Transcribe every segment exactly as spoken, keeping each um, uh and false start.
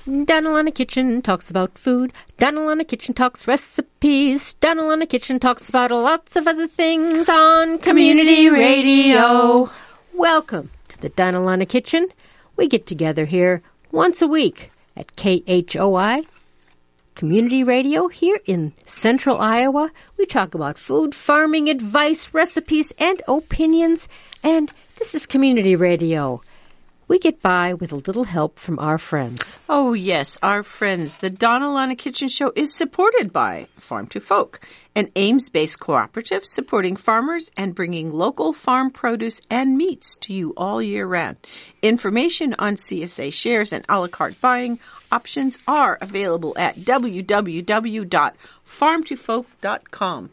Donalana Kitchen talks about food. Donalana Kitchen talks recipes. Donalana Kitchen talks about lots of other things on Community Radio. Welcome to the Donalana Kitchen. We get together here once a week at K H O I Community Radio here in central Iowa. We talk about food, farming, advice, recipes, and opinions. And this is Community Radio. We get by with a little help from our friends. Oh, yes, our friends. The Donalana Kitchen Show is supported by Farm to Folk, an Ames-based cooperative supporting farmers and bringing local farm produce and meats to you all year round. Information on C S A shares and a la carte buying options are available at w w w dot farm to folk dot com.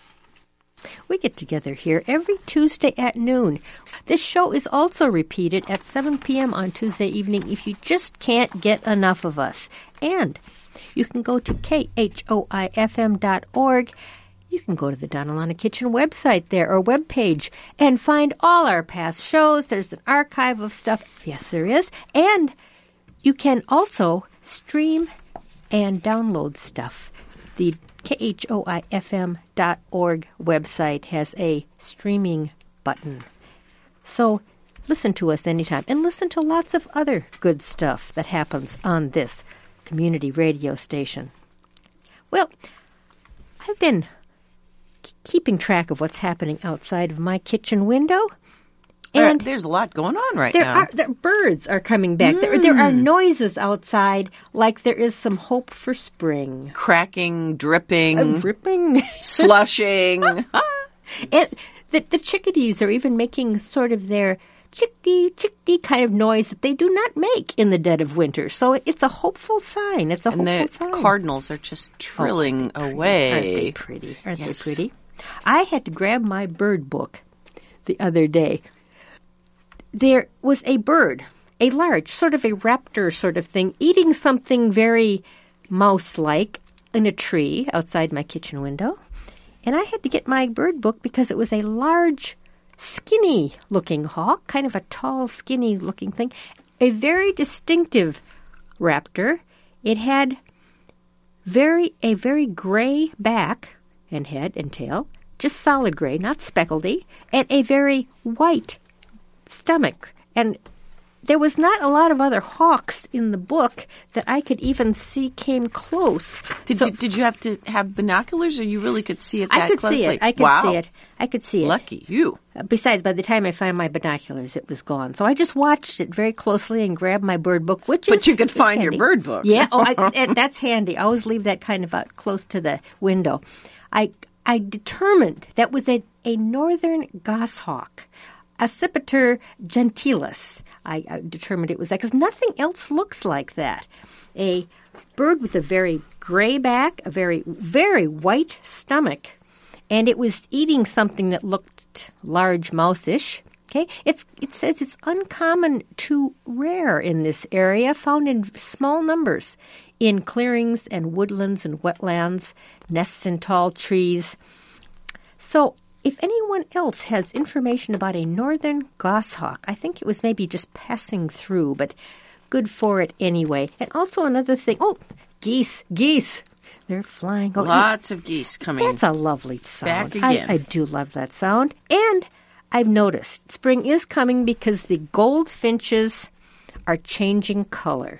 We get together here every Tuesday at noon. This show is also repeated at seven p.m. on Tuesday evening if you just can't get enough of us. And you can go to K H O I F M dot org. You can go to the Donalana Kitchen website there or webpage and find all our past shows. There's an archive of stuff. Yes, there is. And you can also stream and download stuff. The K H O I F M dot org website has a streaming button. So listen to us anytime and listen to lots of other good stuff that happens on this community radio station. Well, I've been k- keeping track of what's happening outside of my kitchen window. And there, there's a lot going on right there now. Are, there, birds are coming back. Mm. There, there are noises outside like there is some hope for spring. Cracking, dripping. Uh, dripping. Slushing. And the, the chickadees are even making sort of their chickadee, chickadee kind of noise that they do not make in the dead of winter. So it's a hopeful sign. It's a and hopeful the sign. Cardinals are just trilling oh, away. Aren't they pretty? Aren't yes. they pretty? I had to grab my bird book the other day. There was a bird, a large, sort of a raptor sort of thing, eating something very mouse-like in a tree outside my kitchen window. And I had to get my bird book because it was a large, skinny-looking hawk, kind of a tall, skinny-looking thing, a very distinctive raptor. It had very a very gray back and head and tail, just solid gray, not speckledy, and a very white stomach. And there was not a lot of other hawks in the book that I could even see came close. Did so, you did you have to have binoculars, or you really could see it that I could closely? see it. I could wow. see it. I could see it. Lucky you. Besides, by the time I found my binoculars, it was gone. So I just watched it very closely and grabbed my bird book, which but is, you could find handy. your bird book. Yeah, oh, I, and that's handy. I always leave that kind of out close to the window. I I determined that was a, a northern goshawk, Accipiter gentilis. I, I determined it was that because nothing else looks like that. A bird with a very gray back, a very, very white stomach, and it was eating something that looked large mouse-ish. Okay, it's it says it's uncommon to rare in this area, found in small numbers in clearings and woodlands and wetlands, nests in tall trees. So if anyone else has information about a northern goshawk, I think it was maybe just passing through, but good for it anyway. And also another thing, oh, geese, geese. They're flying. Oh, lots of geese coming. That's a lovely sound. Back again. I, I do love that sound. And I've noticed spring is coming because the goldfinches are changing color.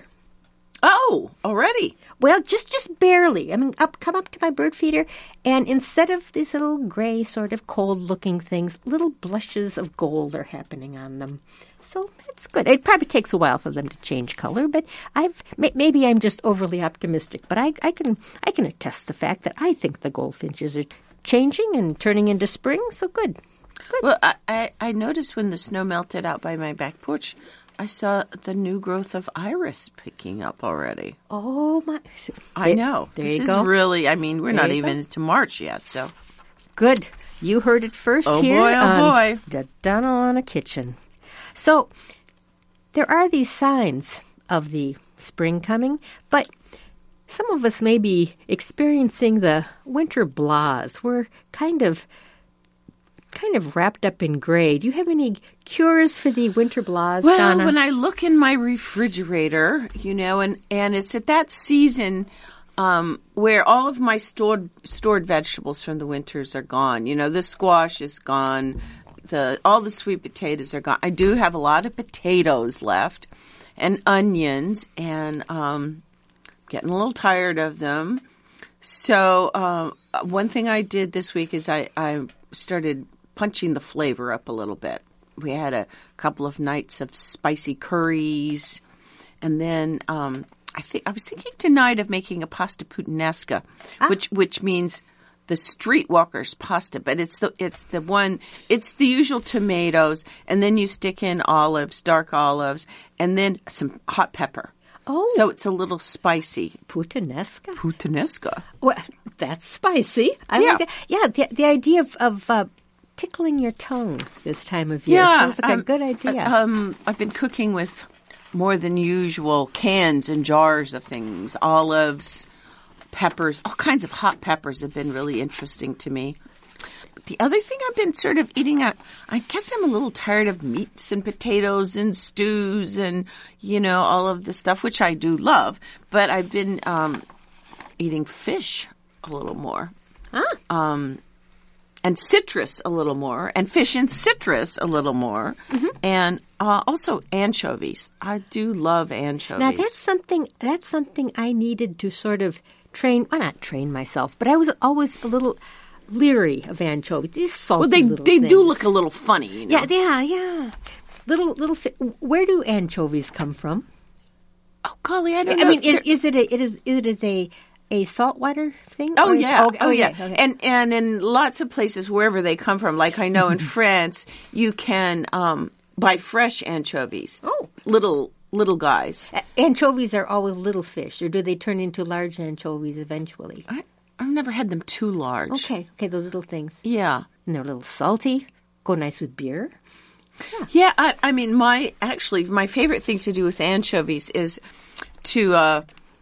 Oh, already? Well, just just barely. I mean, up come up to my bird feeder, and instead of these little gray, sort of cold-looking things, little blushes of gold are happening on them. So it's good. It probably takes a while for them to change color, but I've maybe I'm just overly optimistic. But I, I can I can attest the fact that I think the goldfinches are changing and turning into spring. So good. Good. Well, I, I, I noticed when the snow melted out by my back porch, I saw the new growth of iris picking up already. Oh, my. I know. There this you is go. really, I mean, we're There not you even go. into March yet, so. Good. You heard it first Oh, here boy, oh, on boy. the Donalana Kitchen. So there are these signs of the spring coming, but some of us may be experiencing the winter blahs. We're kind of kind of wrapped up in gray. Do you have any cures for the winter blahs, Well, Donna? when I look in my refrigerator, you know, and, and it's at that season um, where all of my stored stored vegetables from the winters are gone. You know, the squash is gone. The all the sweet potatoes are gone. I do have a lot of potatoes left and onions, and um, getting a little tired of them. So um, one thing I did this week is I, I started punching the flavor up a little bit. We had a couple of nights of spicy curries, and then um, I think I was thinking tonight of making a pasta puttanesca, ah. which which means the streetwalkers pasta, but it's the it's the one it's the usual tomatoes, and then you stick in olives, dark olives, and then some hot pepper. Oh, so it's a little spicy. Puttanesca. Puttanesca. Well, that's spicy. I yeah, like that. Yeah. The the idea of of uh, tickling your tongue this time of year yeah, sounds like um, a good idea. Um, I've been cooking with more than usual cans and jars of things, olives, peppers, all kinds of hot peppers have been really interesting to me. The other thing I've been sort of eating, I, I guess I'm a little tired of meats and potatoes and stews and, you know, all of the stuff, which I do love. But I've been um, eating fish a little more. Ah. Um, and citrus a little more. And fish and citrus a little more. Mm-hmm. And uh, also anchovies. I do love anchovies. Now, that's something, that's something I needed to sort of train, well, not train myself, but I was always a little leery of anchovies. These salty well, they little they things. do look a little funny, you know. Yeah, yeah, yeah. Little little. Fi- Where do anchovies come from? Oh golly, I don't I know. mean, is, is it a, it is it is a a saltwater thing? Oh or yeah, is, oh, oh yeah, okay, okay. and and in lots of places wherever they come from, like I know in France, you can um, buy fresh anchovies. Oh, little. Little guys. Uh, anchovies are always little fish, or do they turn into large anchovies eventually? I, I've never had them too large. Okay, okay, those little things. Yeah. And they're a little salty. Go nice with beer. Yeah, yeah I, I mean, my actually, my favorite thing to do with anchovies is to uh,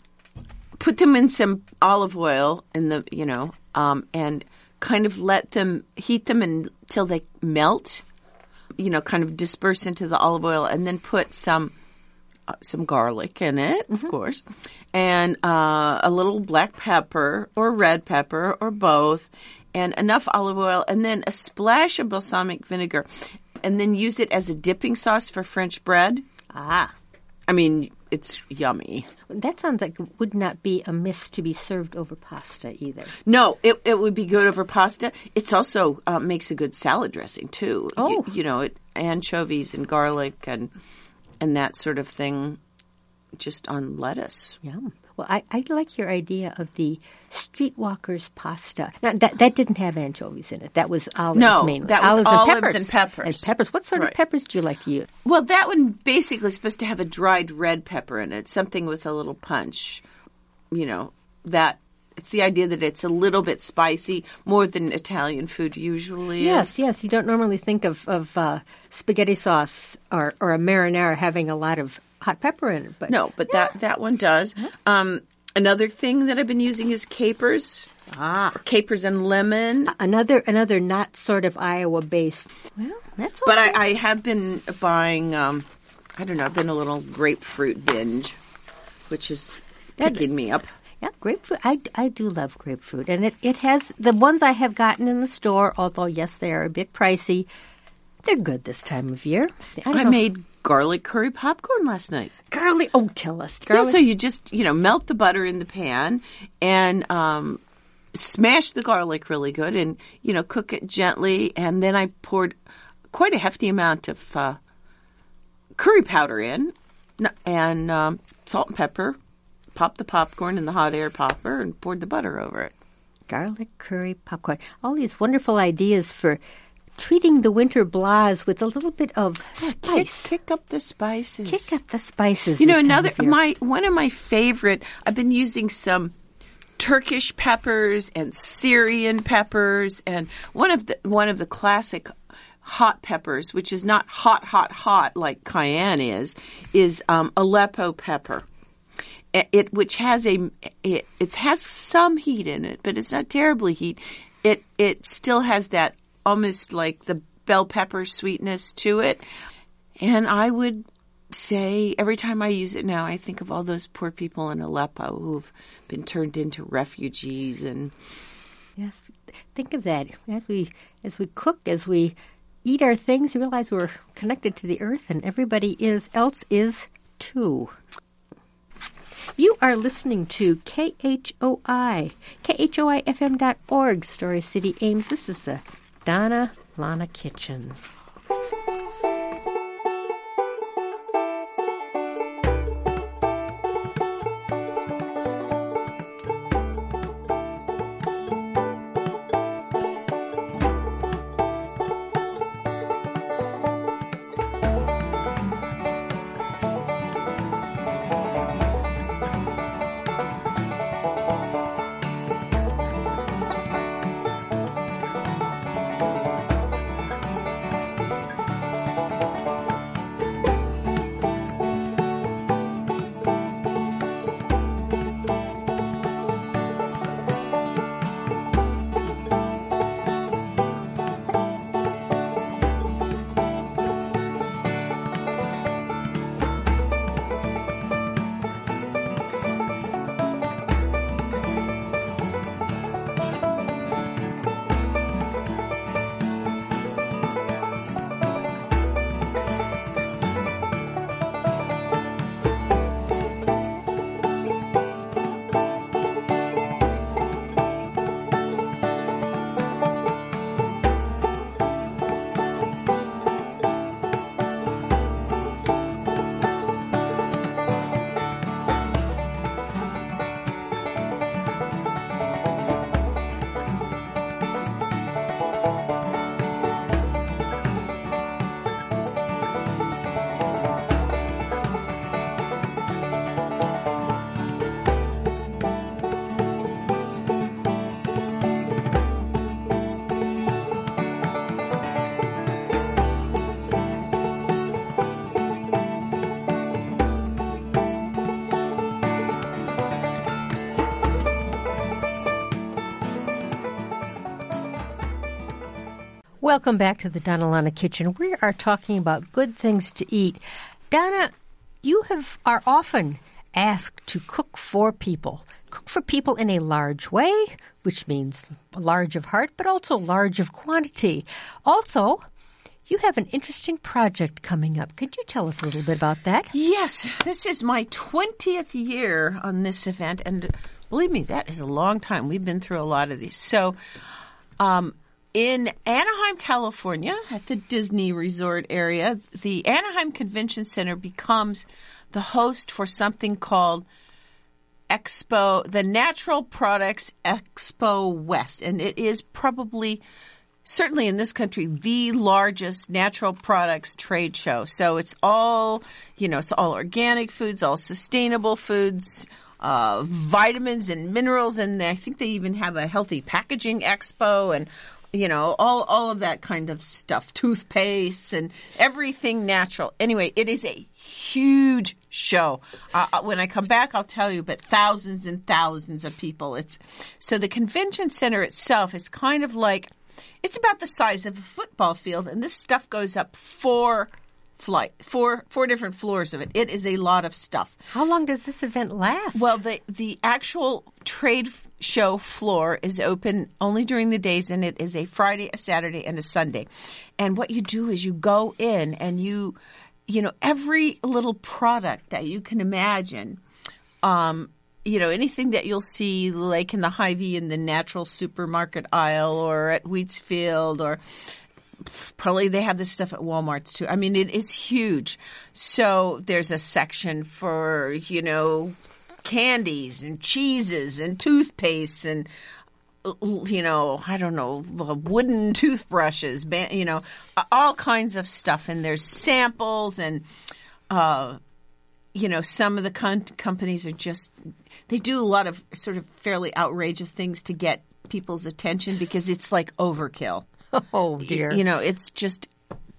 put them in some olive oil in the, you know, um, and kind of let them, heat them until they melt, you know, kind of disperse into the olive oil, and then put some Uh, some garlic in it, of mm-hmm. course, and uh, a little black pepper or red pepper or both, and enough olive oil, and then a splash of balsamic vinegar, and then use it as a dipping sauce for French bread. Ah. I mean, it's yummy. That sounds like it would not be amiss to be served over pasta either. No, it it would be good over pasta. It's also uh, makes a good salad dressing, too. Oh. You, you know, it, anchovies and garlic and... and that sort of thing just on lettuce. Yum. Well, I, I like your idea of the streetwalkers pasta. Now, that that didn't have anchovies in it. That was olives no, mainly. that was olives, olives and, peppers. and peppers. And peppers. What sort right. of peppers do you like to use? Well, that one basically is supposed to have a dried red pepper in it, something with a little punch. You know, that it's the idea that it's a little bit spicy, more than Italian food usually yes, is. Yes, yes. You don't normally think of, of uh, spaghetti sauce or, or a marinara having a lot of hot pepper in it. But no, but yeah. that, that one does. Uh-huh. Um, another thing that I've been using is capers. Ah. Capers and lemon. Another another not sort of Iowa-based. Well, that's okay. But I, I have been buying, um, I don't know, I've been a little grapefruit binge, which is that, picking me up. Yeah, grapefruit. I, I do love grapefruit. And it, it has, the ones I have gotten in the store, although, yes, they are a bit pricey, they're good this time of year. I, I made garlic curry popcorn last night. Garlic? Oh, tell us. Garlic. Yeah, so you just, you know, melt the butter in the pan and um, smash the garlic really good and, you know, cook it gently. And then I poured quite a hefty amount of uh, curry powder in and um, salt and pepper. Popped the popcorn in the hot air popper and poured the butter over it. Garlic curry popcorn. All these wonderful ideas for treating the winter blahs with a little bit of spice. Kick, kick up the spices. Kick up the spices. You know, another my one of my favorite. I've been using some Turkish peppers and Syrian peppers, and one of the one of the classic hot peppers, which is not hot, hot, hot like cayenne is, is um, Aleppo pepper. It which has a it, it has some heat in it, but it's not terribly heat. It it still has that almost like the bell pepper sweetness to it. And I would say every time I use it now, I think of all those poor people in Aleppo who've been turned into refugees. And yes, think of that. As we as we cook, as we eat our things, you realize we're connected to the earth, and everybody is else is too. You are listening to K H O I, K H O I F M dot org, Story City, Ames. This is the Donna Lana Kitchen. Welcome back to the Donna Lana Kitchen. We are talking about good things to eat. Donna, you have are often asked to cook for people. Cook for people in a large way, which means large of heart, but also large of quantity. Also, you have an interesting project coming up. Could you tell us a little bit about that? Yes, this is my twentieth year on this event, and believe me, that is a long time. We've been through a lot of these. So, um, in Anaheim, California, at the Disney Resort area, the Anaheim Convention Center becomes the host for something called Expo, the Natural Products Expo West. And it is probably, certainly in this country, the largest natural products trade show. So it's all, you know, it's all organic foods, all sustainable foods, uh, vitamins and minerals. And I think they even have a healthy packaging expo and you know, all, all of that kind of stuff, toothpastes and everything natural. Anyway, it is a huge show. Uh, when I come back, I'll tell you, but thousands and thousands of people. It's so the convention center itself is kind of like, it's about the size of a football field, and this stuff goes up four flight, four four different floors of it. It is a lot of stuff. How long does this event last? Well, the the actual trade show floor is open only during the days, and it is a Friday, a Saturday, and a Sunday. And what you do is you go in and you, you know, every little product that you can imagine, um, you know, anything that you'll see like in the Hy-Vee in the natural supermarket aisle or at Wheatsfield or probably they have this stuff at Walmart's too. I mean, it is huge. So there's a section for, you know, candies and cheeses and toothpaste and, you know, I don't know, wooden toothbrushes, you know, all kinds of stuff. And there's samples and, uh, you know, some of the con- companies are just, they do a lot of sort of fairly outrageous things to get people's attention because it's like overkill. Oh, dear. You know, it's just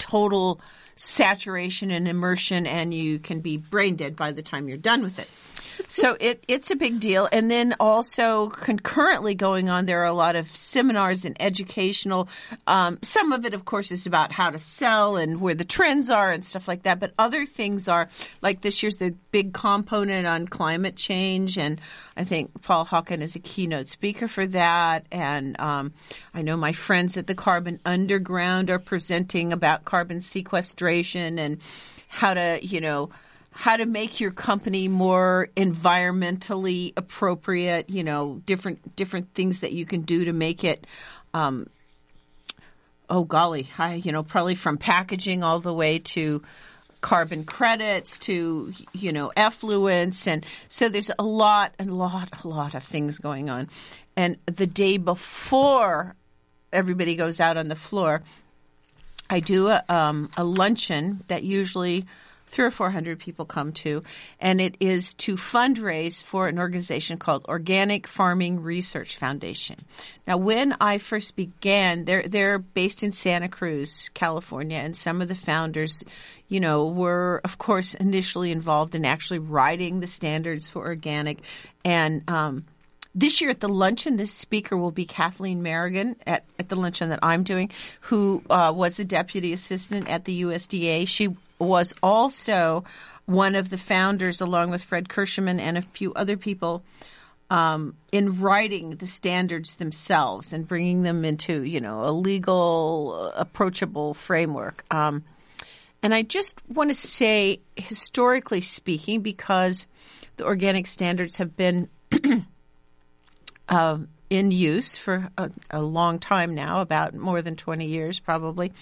total saturation and immersion, and you can be brain dead by the time you're done with it. So it, it's a big deal. And then also concurrently going on, there are a lot of seminars and educational. Um, some of it, of course, is about how to sell and where the trends are and stuff like that. But other things are, like this year's the big component on climate change. And I think Paul Hawken is a keynote speaker for that. And um, I know my friends at the Carbon Underground are presenting about carbon sequestration and how to, you know, how to make your company more environmentally appropriate, you know, different different things that you can do to make it, um, oh, golly, I, you know, probably from packaging all the way to carbon credits to, you know, effluents. And so there's a lot, a lot, a lot of things going on. And the day before everybody goes out on the floor, I do a, um, a luncheon that usually three or four hundred people come to, and it is to fundraise for an organization called Organic Farming Research Foundation. Now, when I first began, they're they're based in Santa Cruz, California, and some of the founders, you know, were of course initially involved in actually writing the standards for organic. And um, this year at the luncheon, this speaker will be Kathleen Merrigan at, at the luncheon that I'm doing, who uh, was the deputy assistant at the U S D A. She was also one of the founders, along with Fred Kirschman and a few other people, um, in writing the standards themselves and bringing them into, you know, a legal, approachable framework. Um, and I just want to say, historically speaking, because the organic standards have been uh, in use for a, a long time now, about more than twenty years probably.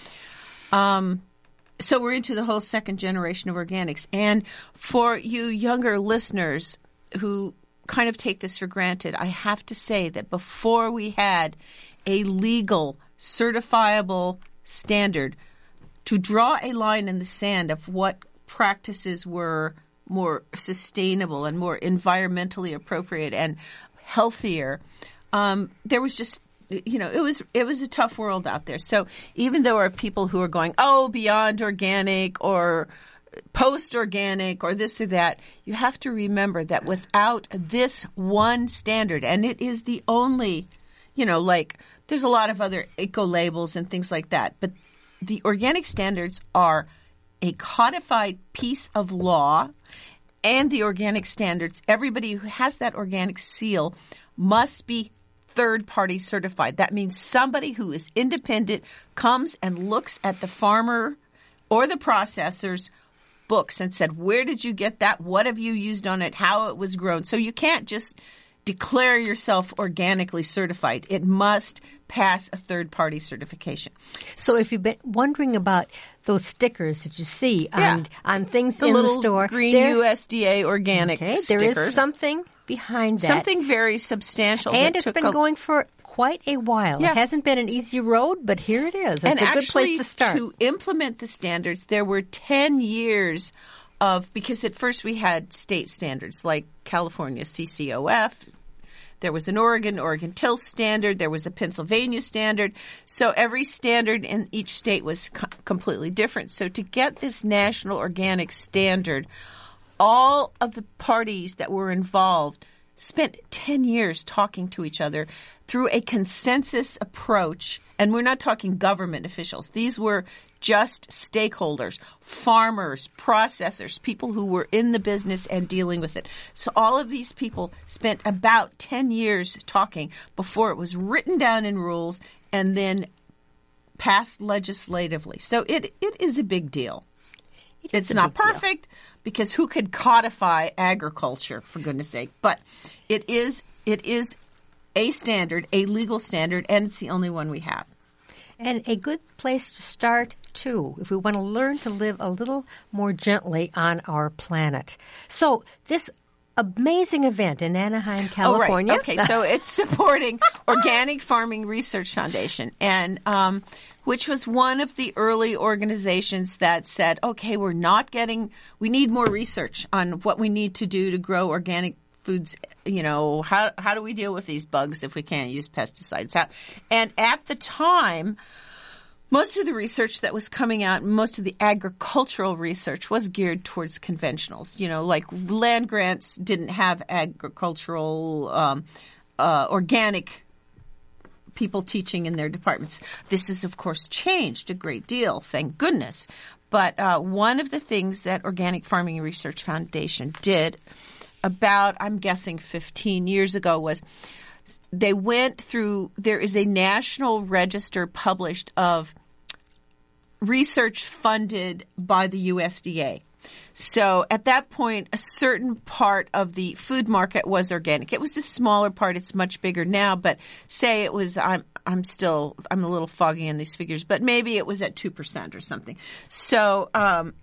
Um So we're into the whole second generation of organics. And for you younger listeners who kind of take this for granted, I have to say that before we had a legal, certifiable standard to draw a line in the sand of what practices were more sustainable and more environmentally appropriate and healthier, um, there was just You know, it was it was a tough world out there. So even though there are people who are going, oh, beyond organic or post-organic or this or that, you have to remember that without this one standard, and it is the only, you know, like there's a lot of other eco-labels and things like that, but the organic standards are a codified piece of law, and the organic standards, everybody who has that organic seal must be third-party certified. That means somebody who is independent comes and looks at the farmer or the processor's books and said, where did you get that? What have you used on it? How it was grown? So you can't just declare yourself organically certified. It must pass a third-party certification. So if you've been wondering about those stickers that you see on, yeah. on things the in little the store, green U S D A organic okay, stickers. There is something behind that. Something very substantial. And it's been a, going for quite a while. Yeah. It hasn't been an easy road, but here it is. It's and a actually, good place to start. To implement the standards, there were ten years of, because at first we had state standards like California C C O F. There was an Oregon, Oregon Till standard. There was a Pennsylvania standard. So every standard in each state was co- completely different. So to get this national organic standard, all of the parties that were involved spent ten years talking to each other through a consensus approach. And we're not talking government officials. These were just stakeholders, farmers, processors, people who were in the business and dealing with it. So all of these people spent about ten years talking before it was written down in rules and then passed legislatively. So it it is a big deal. It It's a not big deal. perfect because who could codify agriculture, for goodness sake? But it is it is a standard, a legal standard, and it's the only one we have. And a good place to start, too, if we want to learn to live a little more gently on our planet. So this amazing event in Anaheim, California. Oh, right. Okay, so it's supporting Organic Farming Research Foundation, and um, which was one of the early organizations that said, okay, we're not getting, we need more research on what we need to do to grow organic foods. You know, how how do we deal with these bugs if we can't use pesticides? How, and at the time, most of the research that was coming out, most of the agricultural research was geared towards conventionals. You know, like land grants didn't have agricultural, um, uh, organic people teaching in their departments. This has, of course, changed a great deal, thank goodness. But uh, one of the things that Organic Farming Research Foundation did about, I'm guessing, fifteen years ago was they went through, there is a national register published of research funded by the U S D A. So at that point, a certain part of the food market was organic. It was a smaller part. It's much bigger now. But say it was, I'm I'm still, I'm a little foggy in these figures, but maybe it was at two percent or something. So um,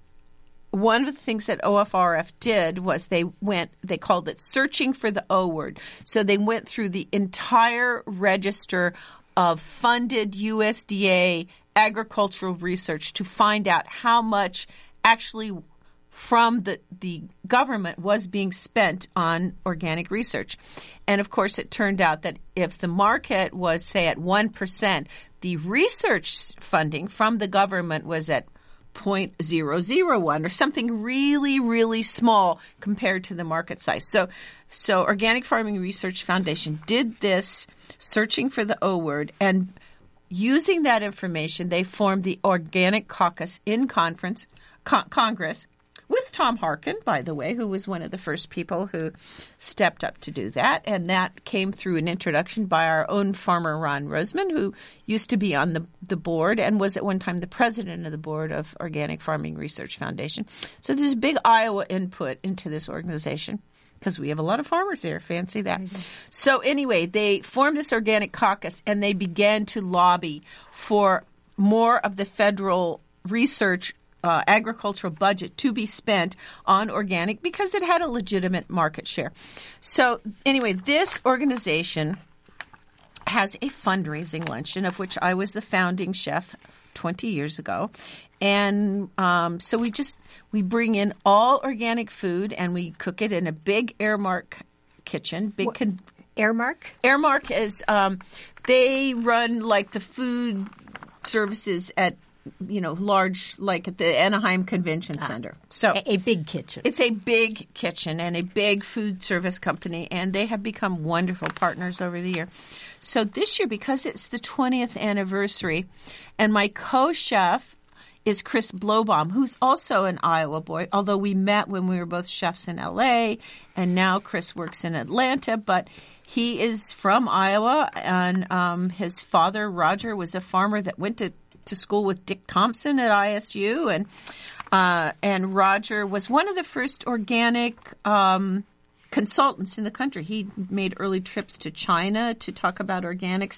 one of the things that O F R F did was they went, they called it searching for the O word. So they went through the entire register of funded U S D A agricultural research to find out how much actually from the, the government was being spent on organic research. And, of course, it turned out that if the market was, say, at one percent, the research funding from the government was at zero point zero zero one or something really, really small compared to the market size. So, so Organic Farming Research Foundation did this searching for the O word, and using that information, they formed the Organic Caucus in conference, con- Congress with Tom Harkin, by the way, who was one of the first people who stepped up to do that. And that came through an introduction by our own farmer, Ron Roseman, who used to be on the, the board and was at one time the president of the board of Organic Farming Research Foundation. So there's a big Iowa input into this organization because we have a lot of farmers there. Fancy that. Mm-hmm. So anyway, they formed this Organic Caucus and they began to lobby for more of the federal research Uh, agricultural budget to be spent on organic because it had a legitimate market share. So anyway, this organization has a fundraising luncheon of which I was the founding chef twenty years ago. And um, so we just we bring in all organic food and we cook it in a big Airmark kitchen. Big con- Airmark? Airmark is um, they run like the food services at you know, large, like at the Anaheim Convention Center. Ah, so a, a big kitchen. It's a big kitchen and a big food service company, and they have become wonderful partners over the year. So this year, because it's the twentieth anniversary, and my co-chef is Chris Blowbaum, who's also an Iowa boy, although we met when we were both chefs in L A, and now Chris works in Atlanta, but he is from Iowa, and um, his father, Roger, was a farmer that went to to school with Dick Thompson at I S U, and uh, and Roger was one of the first organic um, consultants in the country. He made early trips to China to talk about organics.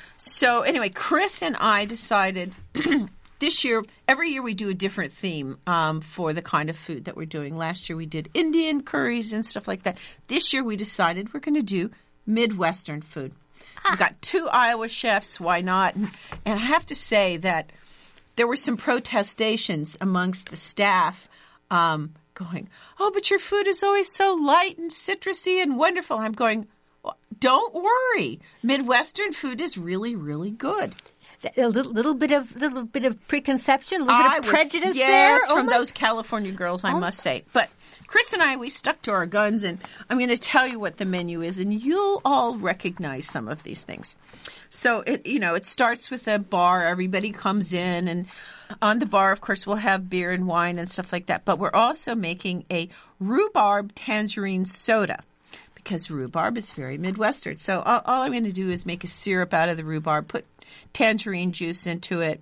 So anyway, Chris and I decided this year, every year we do a different theme um, for the kind of food that we're doing. Last year we did Indian curries and stuff like that. This year we decided we're going to do Midwestern food. We've got two Iowa chefs. Why not? And, and I have to say that there were some protestations amongst the staff um, going, oh, but your food is always so light and citrusy and wonderful. I'm going, well, don't worry. Midwestern food is really, really good. A little, little bit of little bit of preconception, a little I bit of prejudice was, there. Yes, oh from my. those California girls, I oh. must say. But Chris and I, we stuck to our guns, and I'm going to tell you what the menu is, and you'll all recognize some of these things. So, it you know, it starts with a bar. Everybody comes in, and on the bar, of course, we'll have beer and wine and stuff like that. But we're also making a rhubarb tangerine soda, because rhubarb is very Midwestern. So all, all I'm going to do is make a syrup out of the rhubarb, put tangerine juice into it,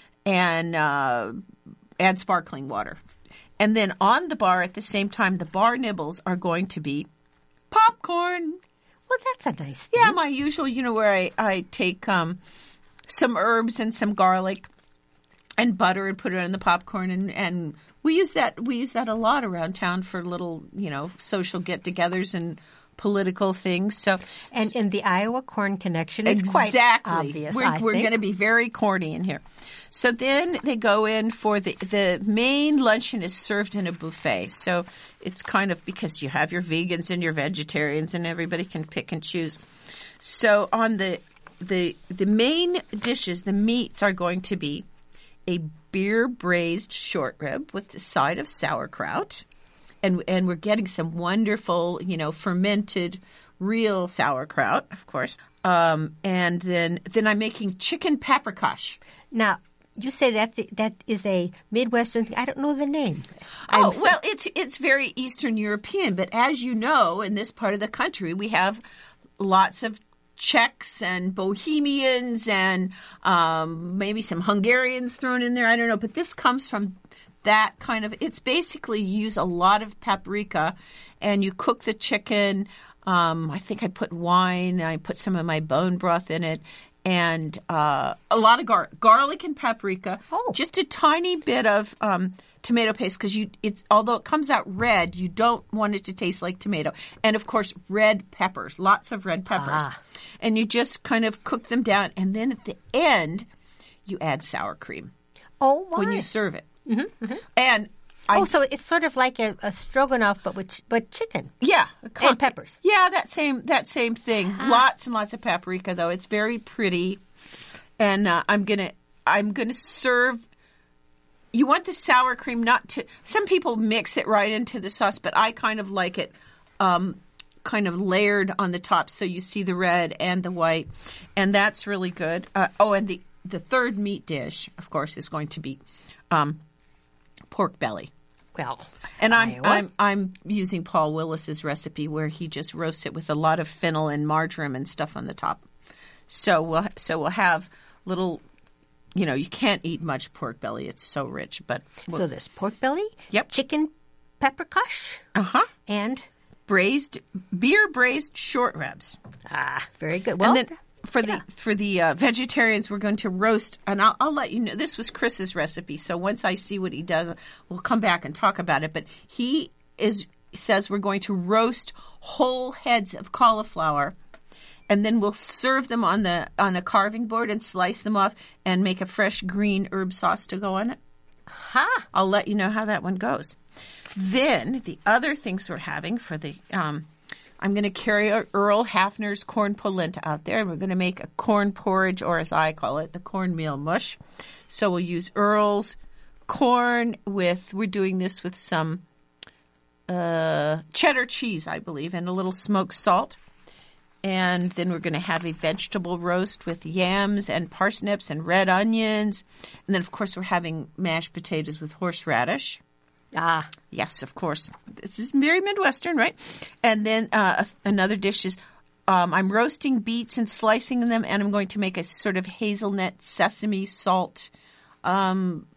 and uh, add sparkling water. And then on the bar at the same time, the bar nibbles are going to be popcorn. Well, that's a nice thing. Yeah, my usual, you know, where I, I take um, some herbs and some garlic and butter and put it in the popcorn, and, and we use that we use that a lot around town for little, you know, social get-togethers and political things. So, and and the Iowa Corn Connection is exactly. quite obvious. We're, I we're think. going to be very corny in here. So then they go in for the the main luncheon is served in a buffet. So it's kind of because you have your vegans and your vegetarians, and everybody can pick and choose. So on the the the main dishes, the meats are going to be a beer braised short rib with the side of sauerkraut, and and we're getting some wonderful, you know, fermented real sauerkraut, of course. Um, and then then I'm making chicken paprikash. Now, you say that's that is a Midwestern thing. I don't know the name. Oh, I'm well, it's it's very Eastern European, but as you know, in this part of the country, we have lots of Czechs and Bohemians and um, maybe some Hungarians thrown in there. I don't know, but this comes from that kind of. It's basically you use a lot of paprika, and you cook the chicken. Um, I think I put wine. I put some of my bone broth in it. And uh, a lot of gar- garlic and paprika, oh. just a tiny bit of um, tomato paste because you, it's although it comes out red, you don't want it to taste like tomato. And of course, red peppers, lots of red peppers, ah. and you just kind of cook them down. And then at the end, you add sour cream. Oh, why? When you serve it, mm-hmm, mm-hmm. and oh, I, so it's sort of like a, a stroganoff, but with but chicken. Yeah, and peppers. Yeah, that same that same thing. Ah. Lots and lots of paprika, though. It's very pretty, and uh, I'm gonna I'm gonna serve. You want the sour cream not to. Some people mix it right into the sauce, but I kind of like it, um, kind of layered on the top, so you see the red and the white, and that's really good. Uh, oh, and the the third meat dish, of course, is going to be um, pork belly. Well, and I'm Iowa. I'm I'm using Paul Willis's recipe where he just roasts it with a lot of fennel and marjoram and stuff on the top. So we'll so we'll have little, you know, you can't eat much pork belly; it's so rich. But we'll, so there's pork belly, yep, chicken paprikash, uh huh, and braised beer braised short ribs. Ah, very good. Well, and then for yeah. the for the uh, vegetarians, we're going to roast, and I'll, I'll let you know. This was Chris's recipe, so once I see what he does, we'll come back and talk about it. But he is says we're going to roast whole heads of cauliflower, and then we'll serve them on the on a carving board and slice them off, and make a fresh green herb sauce to go on it. Ha! I'll let you know how that one goes. Then the other things we're having for the. Um, I'm going to carry Earl Hafner's corn polenta out there, and we're going to make a corn porridge, or as I call it, the cornmeal mush. So we'll use Earl's corn with, we're doing this with some uh, cheddar cheese, I believe, and a little smoked salt. And then we're going to have a vegetable roast with yams and parsnips and red onions. And then, of course, we're having mashed potatoes with horseradish. Ah. Yes, of course. This is very Midwestern, right? And then uh, another dish is um, I'm roasting beets and slicing them, and I'm going to make a sort of hazelnut sesame salt. Um,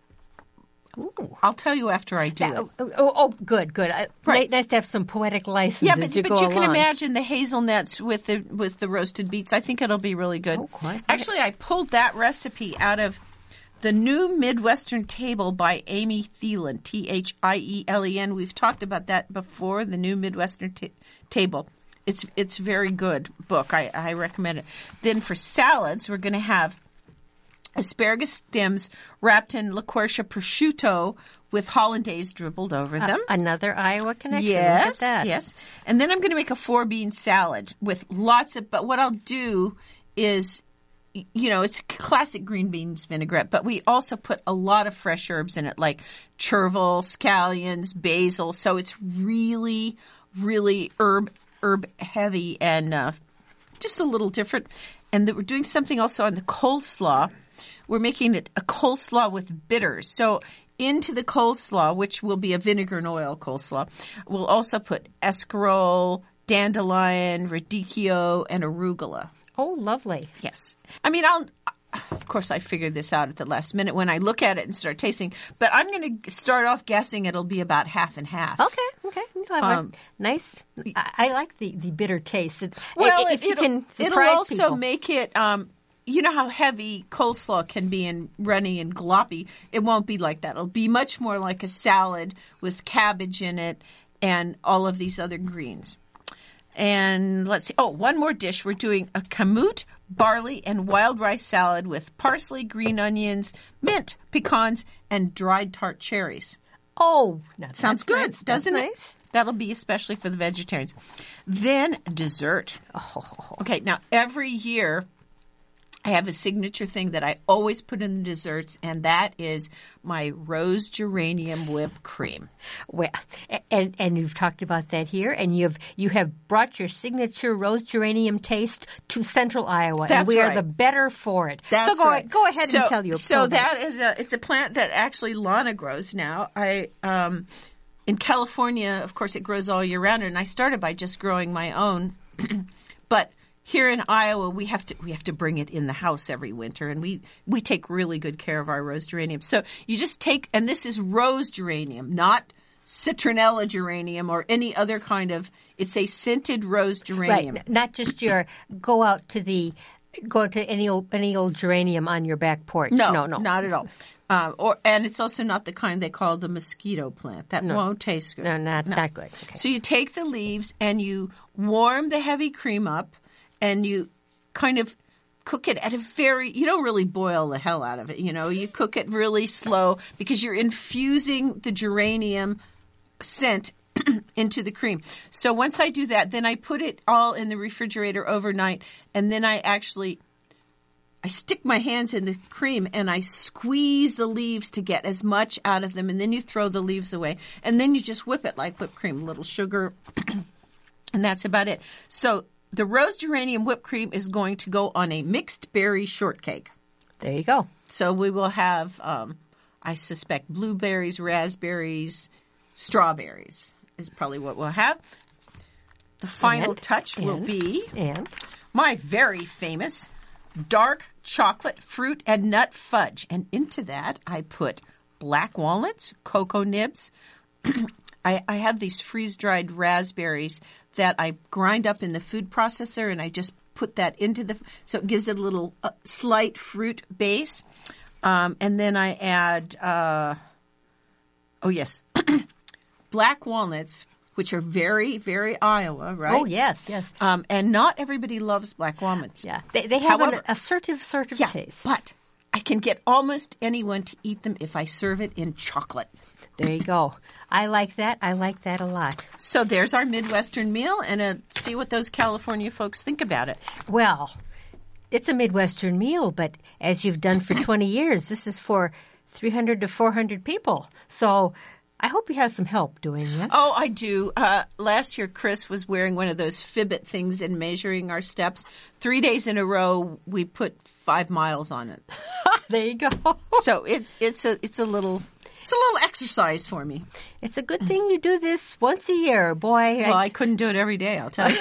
I'll tell you after I do that, it. Oh, oh, oh, good, good. Right. Nice to have some poetic license yeah, as but, you but go you along. can imagine the hazelnuts with the with the roasted beets. I think it'll be really good. Oh, quite. Actually, I pulled that recipe out of The New Midwestern Table by Amy Thielen, T H I E L E N. We've talked about that before, The New Midwestern t- Table. It's it's a very good book. I, I recommend it. Then for salads, we're going to have asparagus stems wrapped in LaQuercia prosciutto with hollandaise dribbled over them. Uh, another Iowa connection. Yes, Look at that. yes. And then I'm going to make a four-bean salad with lots of, but what I'll do is, you know, it's classic green beans vinaigrette, but we also put a lot of fresh herbs in it, like chervil, scallions, basil. So it's really, really herb herb heavy and uh, just a little different. And that we're doing something also on the coleslaw. We're making it a coleslaw with bitters. So into the coleslaw, which will be a vinegar and oil coleslaw, we'll also put escarole, dandelion, radicchio, and arugula. Oh, lovely. Yes. I mean, I'll, of course, I figured this out at the last minute when I look at it and start tasting, but I'm going to start off guessing it'll be about half and half. Okay, okay. You'll have Um, a nice, I, I like the, the bitter taste. It, Well, if it, you it'll, can surprise it'll also people. make it, um, you know how heavy coleslaw can be and runny and gloppy? It won't be like that. It'll be much more like a salad with cabbage in it and all of these other greens. And let's see. Oh, one more dish. We're doing a kamut, barley, and wild rice salad with parsley, green onions, mint, pecans, and dried tart cherries. Oh, that Sounds good, nice. doesn't That's it? nice. That'll be especially for the vegetarians. Then dessert. Oh. Okay, now every year I have a signature thing that I always put in the desserts, and that is my rose geranium whipped cream. Well, and and you've talked about that here, and you've you have brought your signature rose geranium taste to Central Iowa, That's and we right. are the better for it. That's so go right. go ahead so, and tell you. So that is a it's a plant that actually Lana grows now. I um, in California, of course, it grows all year round, and I started by just growing my own, but. Here in Iowa, we have to we have to bring it in the house every winter, and we, we take really good care of our rose geranium. So you just take, and this is rose geranium, not citronella geranium or any other kind of. It's a scented rose geranium, right? Not just your go out to the go to any old any old geranium on your back porch. No, no, no, not at all. Uh, or and it's also not the kind they call the mosquito plant. That No. won't taste good. no, not No. not good. Okay. So you take the leaves and you warm the heavy cream up. And you kind of cook it at a very, you don't really boil the hell out of it, you know. You cook it really slow because you're infusing the geranium scent into the cream. So once I do that, then I put it all in the refrigerator overnight. And then I actually, I stick my hands in the cream and I squeeze the leaves to get as much out of them. And then you throw the leaves away. And then you just whip it like whipped cream, a little sugar. And that's about it. So the rose geranium whipped cream is going to go on a mixed berry shortcake. There you go. So we will have, um, I suspect, blueberries, raspberries, strawberries is probably what we'll have. The final And, touch will and, be and my very famous dark chocolate fruit and nut fudge. And into that I put black walnuts, cocoa nibs. I, I have these freeze-dried raspberries that I grind up in the food processor, and I just put that into the – so it gives it a little uh, slight fruit base. Um, and then I add uh, – oh, yes, black walnuts, which are very, very Iowa, right? oh yes, yes, Um, and not everybody loves black walnuts. yeah. They they have However- an assertive sort of Yeah, taste. but I can get almost anyone to eat them if I serve it in chocolate. There you go. I like that. I like that a lot. So there's our Midwestern meal, and uh, see what those California folks think about it. Well, it's a Midwestern meal, but as you've done for twenty years, this is for three hundred to four hundred people. So I hope you have some help doing this. Oh, I do. Uh, last year, Chris was wearing one of those Fitbit things and measuring our steps. Three days in a row, we put five miles on it. There you go. So it's it's a it's a little it's a little exercise for me. It's a good thing you do this once a year, boy. Well, I couldn't do it every day, I'll tell you.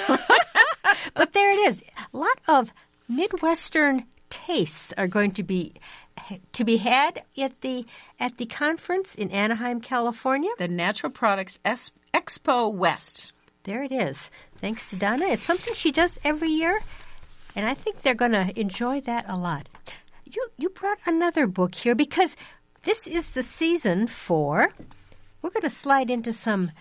But there it is. A lot of Midwestern tastes are going to be to be had at the at the conference in Anaheim, California. The Natural Products es- Expo West. There it is. Thanks to Donna. It's something she does every year, and I think they're going to enjoy that a lot. You you brought another book here because this is the season for, we're going to slide into some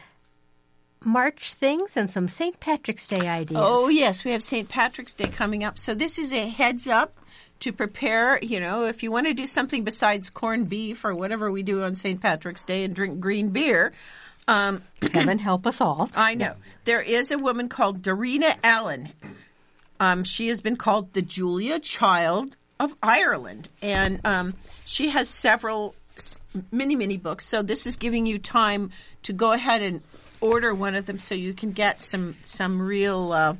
March things and some Saint Patrick's Day ideas. Oh, yes. We have Saint Patrick's Day coming up. So this is a heads up to prepare, you know, if you want to do something besides corned beef or whatever we do on Saint Patrick's Day and drink green beer. Um, Heaven help us all. I know. There is a woman called Darina Allen. Um, she has been called the Julia Child of Ireland. And um, she has several many, many books. So this is giving you time to go ahead and order one of them so you can get some, some real uh,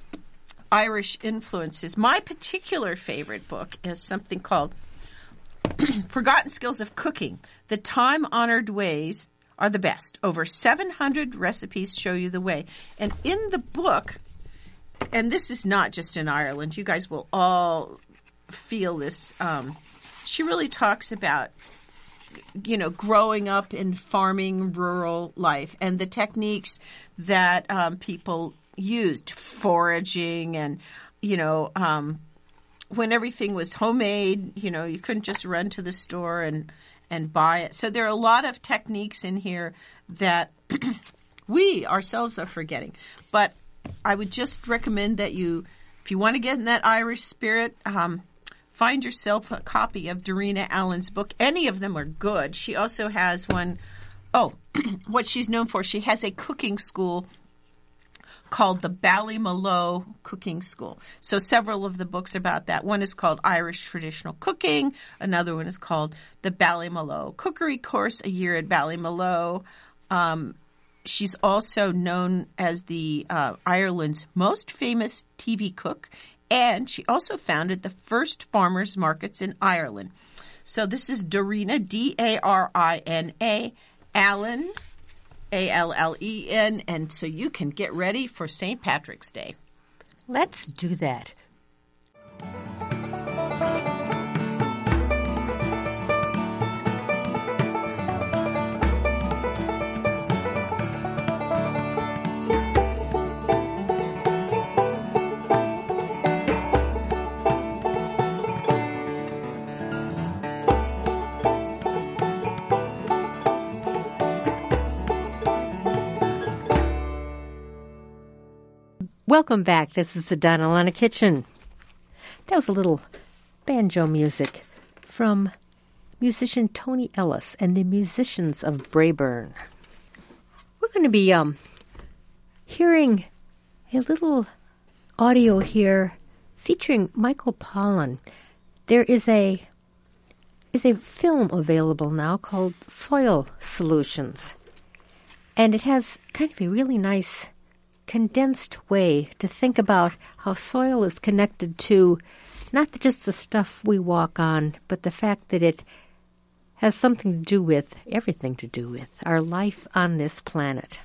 Irish influences. My particular favorite book is something called Forgotten Skills of Cooking. The time-honored ways are the best. Over seven hundred recipes show you the way. And in the book, and this is not just in Ireland, you guys will all feel this. Um, she really talks about, you know, growing up in farming, rural life, and the techniques that um, people used, foraging, and, you know, um, when everything was homemade, you know, you couldn't just run to the store and and buy it. So there are a lot of techniques in here that we ourselves are forgetting. But I would just recommend that you, if you want to get in that Irish spirit, um, find yourself a copy of Darina Allen's book. Any of them are good. She also has one, oh, what she's known for, she has a cooking school called the Ballymaloe Cooking School. So several of the books about that. One is called Irish Traditional Cooking. Another one is called The Ballymaloe Cookery Course, A Year at Ballymaloe. Um, she's also known as the uh, Ireland's most famous T V cook, and she also founded the first farmers markets in Ireland. So this is Darina, D A R I N A, Allen, A L L E N, and so you can get ready for Saint Patrick's Day. Let's do that. Welcome back. This is the Donna Lana Kitchen. That was a little banjo music from musician Tony Ellis and the Musicians of Braeburn. We're going to be um, hearing a little audio here featuring Michael Pollan. There is a is a film available now called Soil Solutions, and it has kind of a really nice condensed way to think about how soil is connected to not just the stuff we walk on, but the fact that it has something to do with, everything to do with, our life on this planet.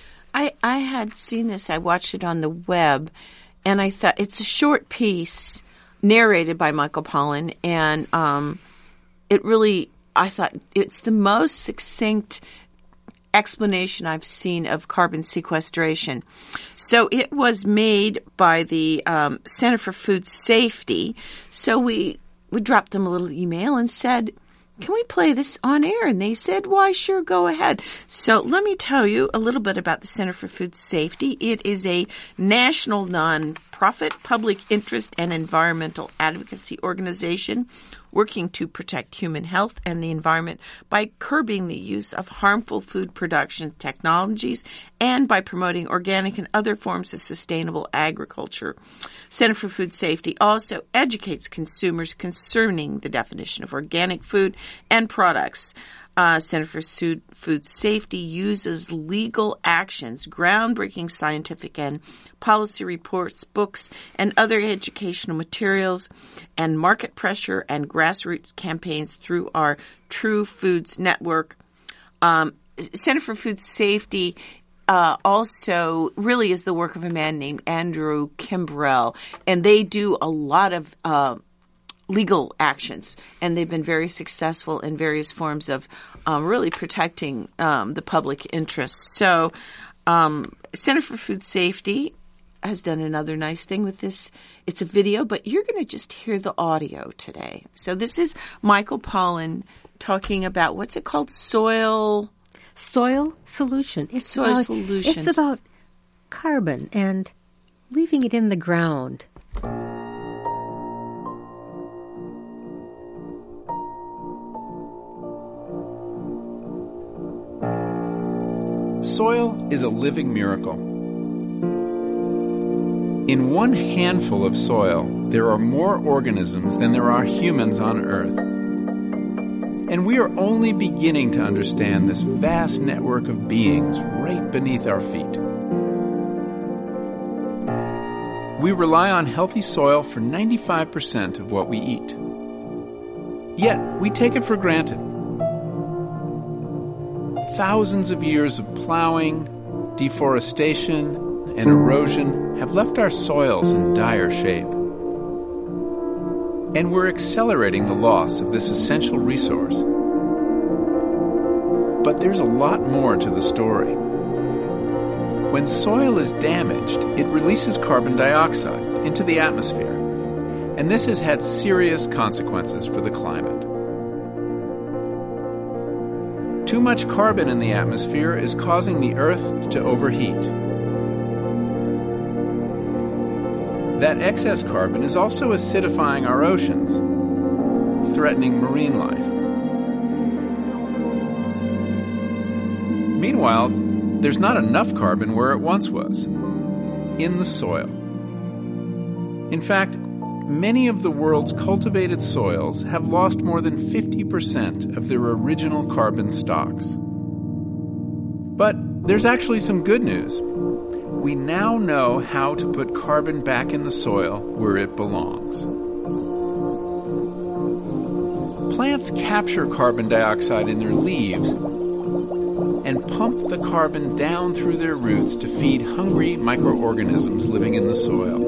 I, I had seen this. I watched it on the web, and I thought it's a short piece narrated by Michael Pollan, and um, it really, I thought it's the most succinct explanation I've seen of carbon sequestration. So it was made by the um, Center for Food Safety. So we, we dropped them a little email and said, can we play this on air? And they said, why, sure, go ahead. So let me tell you a little bit about the Center for Food Safety. It is a national nonprofit, public interest, and environmental advocacy organization working to protect human health and the environment by curbing the use of harmful food production technologies and by promoting organic and other forms of sustainable agriculture. Center for Food Safety also educates consumers concerning the definition of organic food and products. Uh, Center for Food Safety uses legal actions, groundbreaking scientific and policy reports, books, and other educational materials, and market pressure and grassroots campaigns through our True Foods Network. Um, Center for Food Safety Uh, also really is the work of a man named Andrew Kimbrell, and they do a lot of uh, legal actions, and they've been very successful in various forms of um, really protecting um, the public interest. So um, Center for Food Safety has done another nice thing with this. It's a video, but you're going to just hear the audio today. So this is Michael Pollan talking about, what's it called? Soil... Soil solution. It's Soil about, solutions. It's about carbon and leaving it in the ground. Soil is a living miracle. In one handful of soil, there are more organisms than there are humans on Earth. And we are only beginning to understand this vast network of beings right beneath our feet. We rely on healthy soil for ninety-five percent of what we eat. Yet, we take it for granted. Thousands of years of plowing, deforestation, and erosion have left our soils in dire shape. And we're accelerating the loss of this essential resource. But there's a lot more to the story. When soil is damaged, it releases carbon dioxide into the atmosphere, and this has had serious consequences for the climate. Too much carbon in the atmosphere is causing the Earth to overheat. That excess carbon is also acidifying our oceans, threatening marine life. Meanwhile, there's not enough carbon where it once was. in the soil. In fact, many of the world's cultivated soils have lost more than fifty percent of their original carbon stocks. But there's actually some good news. We now know how to put carbon back in the soil where it belongs. Plants capture carbon dioxide in their leaves and pump the carbon down through their roots to feed hungry microorganisms living in the soil.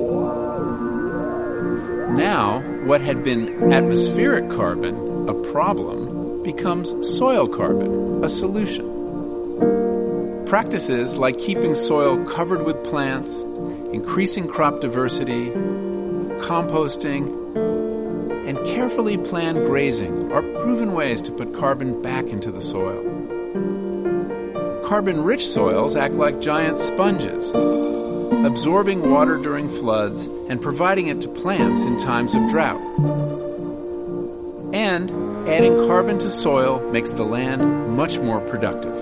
Now, what had been atmospheric carbon, a problem, becomes soil carbon, a solution. Practices like keeping soil covered with plants, increasing crop diversity, composting, and carefully planned grazing are proven ways to put carbon back into the soil. Carbon-rich soils act like giant sponges, absorbing water during floods and providing it to plants in times of drought. And adding carbon to soil makes the land much more productive.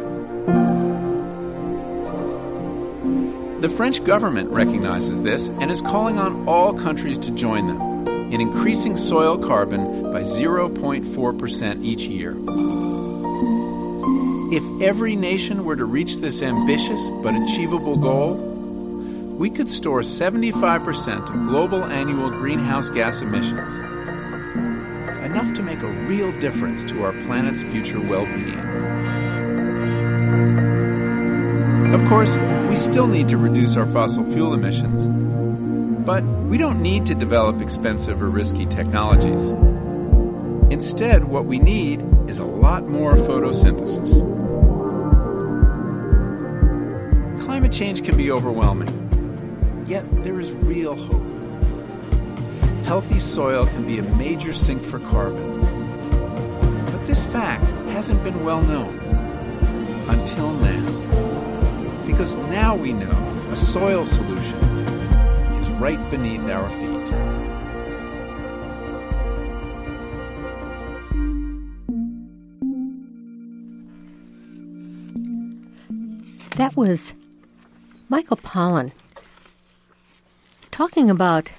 The French government recognizes this and is calling on all countries to join them in increasing soil carbon by zero point four percent each year. If every nation were to reach this ambitious but achievable goal, we could store seventy-five percent of global annual greenhouse gas emissions, enough to make a real difference to our planet's future well-being. Of course, we still need to reduce our fossil fuel emissions, but we don't need to develop expensive or risky technologies. Instead, what we need is a lot more photosynthesis. Climate change can be overwhelming, yet there is real hope. Healthy soil can be a major sink for carbon. But this fact hasn't been well known until now. Because now we know a soil solution is right beneath our feet. That was Michael Pollan talking about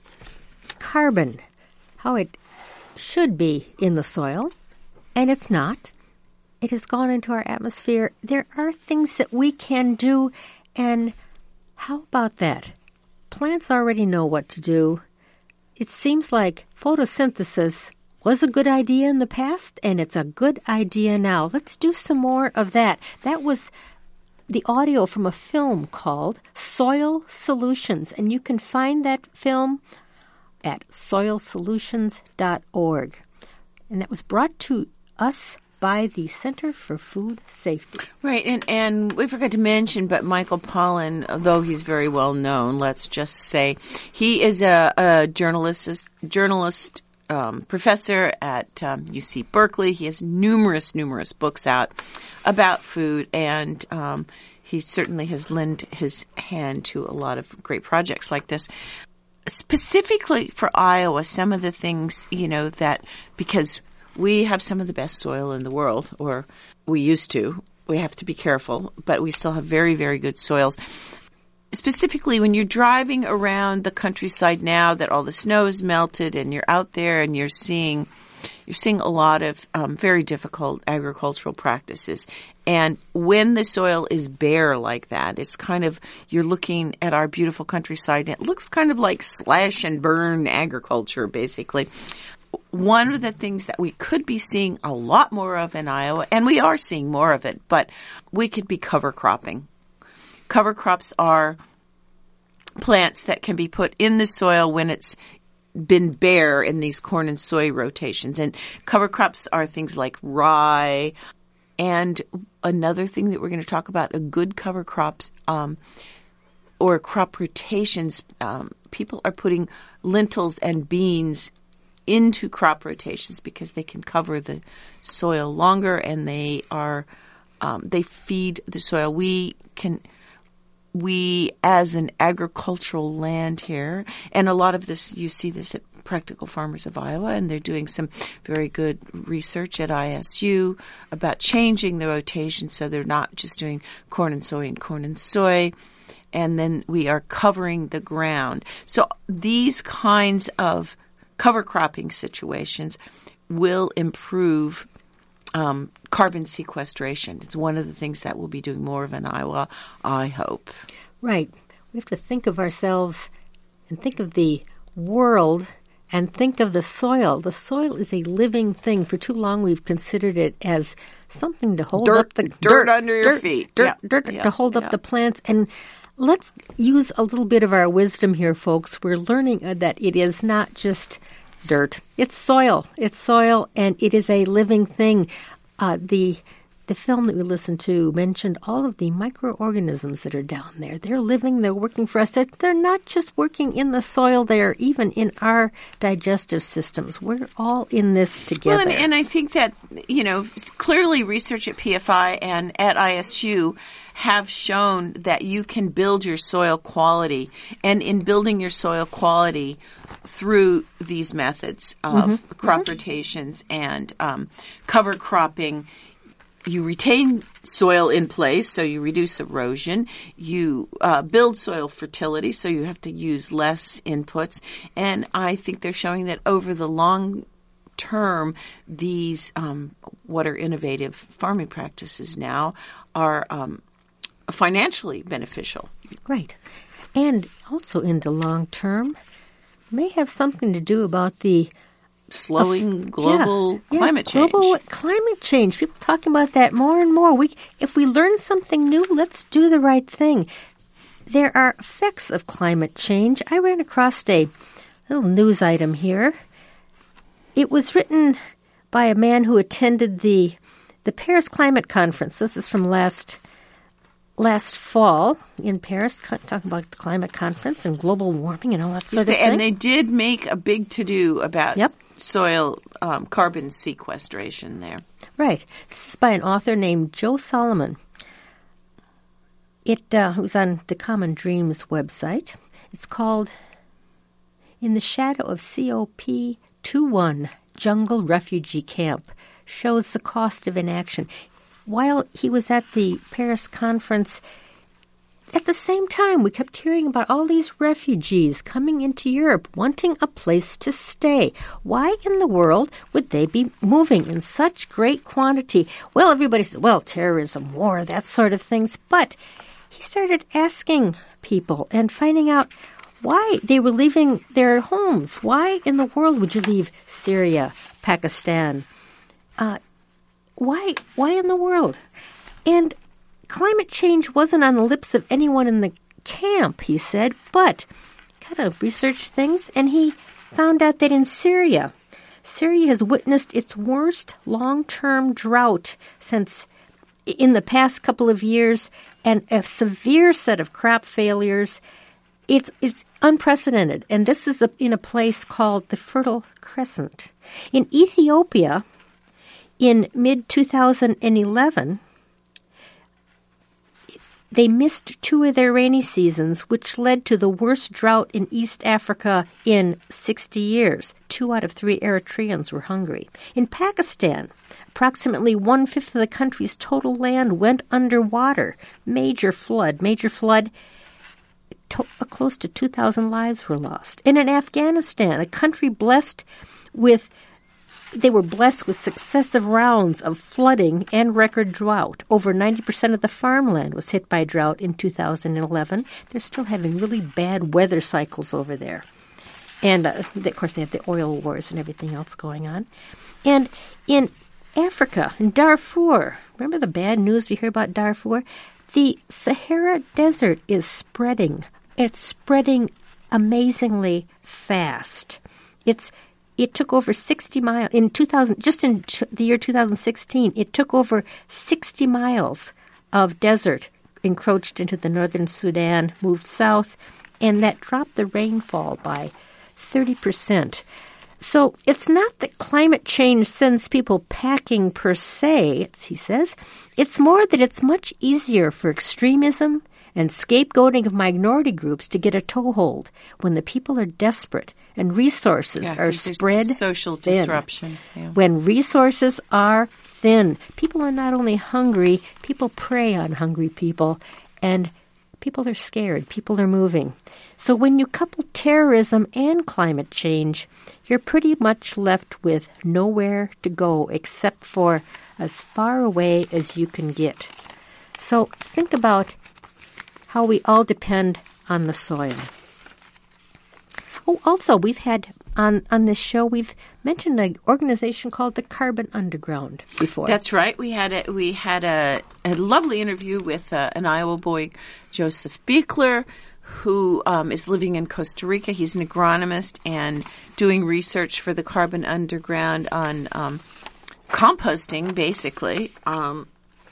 carbon, how it should be in the soil, and it's not. It has gone into our atmosphere. There are things that we can do, and how about that? Plants already know what to do. It seems like photosynthesis was a good idea in the past, and it's a good idea now. Let's do some more of that. That was the audio from a film called Soil Solutions, and you can find that film at soil solutions dot org. And that was brought to us by the Center for Food Safety. Right, and, and we forgot to mention, but Michael Pollan, though he's very well known, let's just say, he is a, a journalist, journalist um, professor at um, U C Berkeley. He has numerous, numerous books out about food, and um, he certainly has lent his hand to a lot of great projects like this. Specifically for Iowa, some of the things, you know, that because we have some of the best soil in the world, or we used to. We have to be careful, but we still have very, very good soils. Specifically, when you're driving around the countryside now that all the snow is melted and you're out there and you're seeing you're seeing a lot of um, very difficult agricultural practices. And when the soil is bare like that, it's kind of, you're looking at our beautiful countryside and it looks kind of like slash and burn agriculture, basically. One of the things that we could be seeing a lot more of in Iowa, and we are seeing more of it, but we could be cover cropping. Cover crops are plants that can be put in the soil when it's been bare in these corn and soy rotations. And cover crops are things like rye. And another thing that we're going to talk about, a good cover crops um, or crop rotations, um, people are putting lentils and beans into crop rotations because they can cover the soil longer and they are um, they feed the soil. We can we as an agricultural land here, and a lot of this you see this at Practical Farmers of Iowa, and they're doing some very good research at I S U about changing the rotation so they're not just doing corn and soy and corn and soy. and then we are covering the ground. So these kinds of cover cropping situations will improve um, carbon sequestration. It's one of the things that we'll be doing more of in Iowa, I hope. Right. We have to think of ourselves and think of the world and think of the soil. The soil is a living thing. For too long, we've considered it as something to hold dirt, up the dirt, dirt under your dirt, feet. Dirt, yeah. dirt yeah. to hold yeah. up the plants. And let's use a little bit of our wisdom here, folks. We're learning uh, that it is not just dirt. It's soil. It's soil, and it is a living thing. Uh, the The film that we listened to mentioned all of the microorganisms that are down there. They're living, they're working for us. They're, they're not just working in the soil, they're even in our digestive systems. We're all in this together. Well, and, and I think that, you know, clearly research at P F I and at I S U have shown that you can build your soil quality. And in building your soil quality through these methods of mm-hmm. crop mm-hmm. rotations and um, cover cropping, you retain soil in place, so you reduce erosion. You uh, build soil fertility, so you have to use less inputs. And I think they're showing that over the long term, these um, what are innovative farming practices now are um, financially beneficial. Right. And also in the long term, may have something to do about the slowing global yeah, climate yeah, change. Global climate change. People talking about that more and more. We, if we learn something new, let's do the right thing. There are effects of climate change. I ran across a little news item here. It was written by a man who attended the the Paris Climate Conference. This is from last last fall in Paris, talking about the climate conference and global warming and all that sort of thing. And they did make a big to-do about yep. soil um, carbon sequestration there. Right. This is by an author named Joe Solomon. It uh, was on the Common Dreams website. It's called In the Shadow of C O P twenty-one, Jungle Refugee Camp, Shows the Cost of Inaction. While he was at the Paris conference, at the same time, we kept hearing about all these refugees coming into Europe, wanting a place to stay. Why in the world would they be moving in such great quantity? Well, everybody said, well, terrorism, war, that sort of things. But he started asking people and finding out why they were leaving their homes. Why in the world would you leave Syria, Pakistan? Uh, why, why in the world? And climate change wasn't on the lips of anyone in the camp, he said, but kind of researched things, and he found out that in Syria, Syria has witnessed its worst long-term drought since in the past couple of years, and a severe set of crop failures. It's it's unprecedented, and this is the, in a place called the Fertile Crescent. In Ethiopia, in mid twenty eleven, they missed two of their rainy seasons, which led to the worst drought in East Africa in sixty years. Two out of three Eritreans were hungry. In Pakistan, approximately one-fifth of the country's total land went underwater. Major flood, major flood. To, uh, close to two thousand lives were lost. And in Afghanistan, a country blessed with They were blessed with successive rounds of flooding and record drought. Over ninety percent of the farmland was hit by drought in two thousand eleven. They're still having really bad weather cycles over there. And, uh, of course, they have the oil wars and everything else going on. And in Africa, in Darfur, remember the bad news we hear about Darfur? The Sahara Desert is spreading. It's spreading amazingly fast. It's It took over sixty miles in two thousand. Just in t- the year two thousand sixteen, it took over sixty miles of desert, encroached into the northern Sudan, moved south, and that dropped the rainfall by thirty percent. So it's not that climate change sends people packing per se, he says. It's more that it's much easier for extremism and scapegoating of minority groups to get a toehold when the people are desperate and resources yeah, are spread social thin. disruption. Yeah. When resources are thin, people are not only hungry, people prey on hungry people, and people are scared. People are moving. So when you couple terrorism and climate change, you're pretty much left with nowhere to go except for as far away as you can get. So think about how we all depend on the soil. Oh, also, we've had on, on this show, we've mentioned an organization called the Carbon Underground before. That's right. We had a, we had a, a lovely interview with uh, an Iowa boy, Joseph Biekler, who um, is living in Costa Rica. He's an agronomist and doing research for the Carbon Underground on um, composting, basically. Um,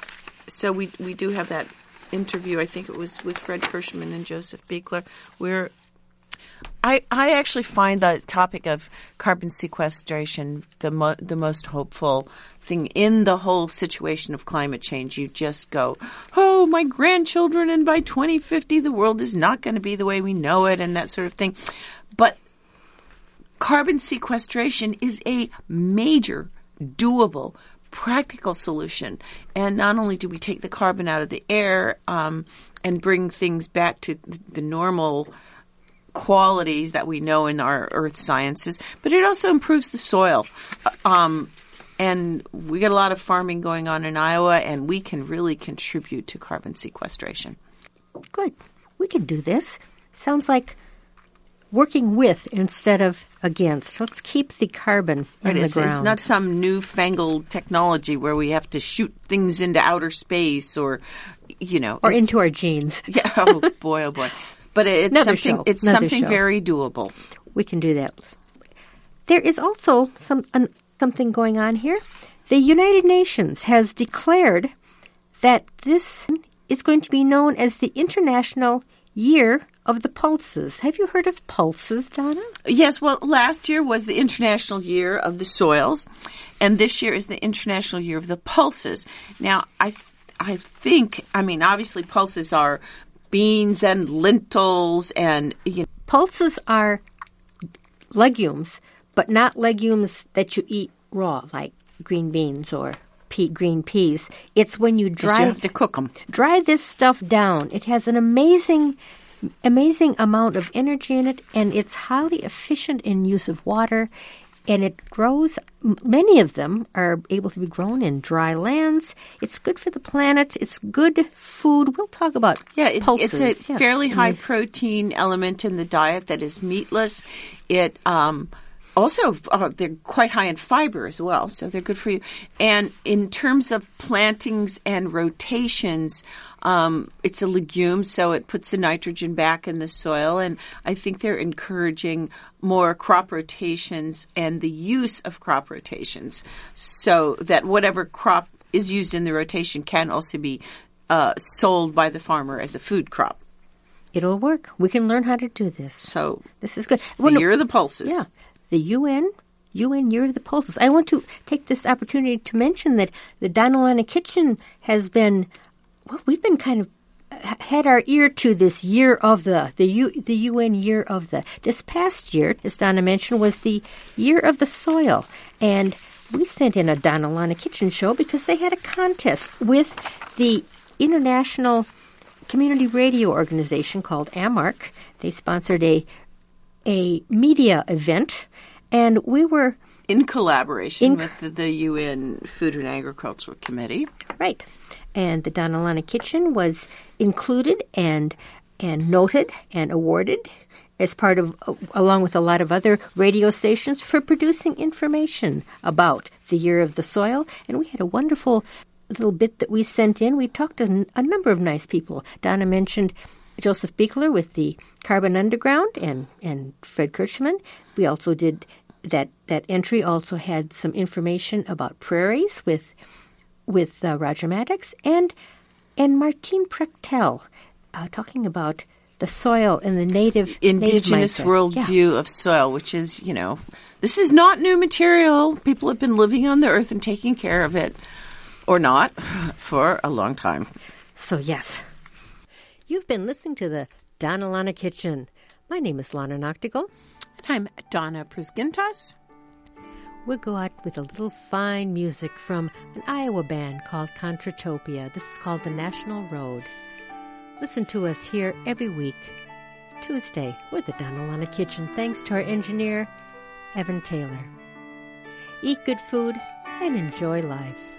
so we we do have that interview. I think it was with Fred Kirschman and Joseph Biekler, where I, I actually find the topic of carbon sequestration the mo- the most hopeful thing in the whole situation of climate change. You just go, oh, my grandchildren, and by twenty fifty the world is not going to be the way we know it, and that sort of thing. But carbon sequestration is a major, doable, practical solution. And not only do we take the carbon out of the air um, and bring things back to the, the normal qualities that we know in our earth sciences, but it also improves the soil. Um, and we got a lot of farming going on in Iowa, and we can really contribute to carbon sequestration. Good. We can do this. Sounds like working with instead of against. Let's keep the carbon in right, the it's, ground. It's not some newfangled technology where we have to shoot things into outer space or, you know. Or into our genes. Yeah. Oh, boy, oh, boy. But it's Another something. show. It's Another something show. very doable. We can do that. There is also some um, something going on here. The United Nations has declared that this is going to be known as the International Year of the Pulses. Have you heard of pulses, Donna? Yes. Well, last year was the International Year of the Soils, and this year is the International Year of the Pulses. Now, I, I think. I mean, obviously, pulses are beans and lentils and, you know. Pulses are legumes, but not legumes that you eat raw, like green beans or pea, green peas. It's when you dry, you have to cook them. Dry this stuff down. It has an amazing, amazing amount of energy in it, and it's highly efficient in use of water. And it grows, many of them are able to be grown in dry lands. It's good for the planet. It's good food. We'll talk about yeah, it, pulses. It's a yes. fairly high protein element in the diet that is meatless. It um, also, uh, they're quite high in fiber as well, so they're good for you. And in terms of plantings and rotations, um, it's a legume, so it puts the nitrogen back in the soil. And I think they're encouraging more crop rotations and the use of crop rotations so that whatever crop is used in the rotation can also be uh, sold by the farmer as a food crop. It'll work. We can learn how to do this. So this is good. The well, no, Year of the Pulses. Yeah. The U N, U N Year of the Pulses. I want to take this opportunity to mention that the Donalana Kitchen has been, well, we've been kind of had our ear to this year of the, the, U, the U N Year of the. This past year, as Donna mentioned, was the Year of the Soil. And we sent in a Donalana Kitchen show because they had a contest with the International Community Radio Organization called AMARC. They sponsored a a media event, and we were in collaboration in, with the, the U N Food and Agricultural Committee. Right. And the Donalana Kitchen was included and and noted and awarded as part of, uh, along with a lot of other radio stations, for producing information about the Year of the Soil. And we had a wonderful little bit that we sent in. We talked to a number of nice people. Donna mentioned Joseph Biekler with the Carbon Underground and, and Fred Kirschman. We also did that that entry also had some information about prairies with with uh, Roger Maddox and and Martine Prechtel uh, talking about the soil and the native indigenous native worldview yeah. of soil, which is, you know, this is not new material. People have been living on the earth and taking care of it, or not, for a long time. So yes. You've been listening to the Donalana Kitchen. My name is Lana Noctigal. And I'm Donna Prisgintas. We'll go out with a little fine music from an Iowa band called Contratopia. This is called The National Road. Listen to us here every week, Tuesday, with the Donna Lana Kitchen. Thanks to our engineer, Evan Taylor. Eat good food and enjoy life.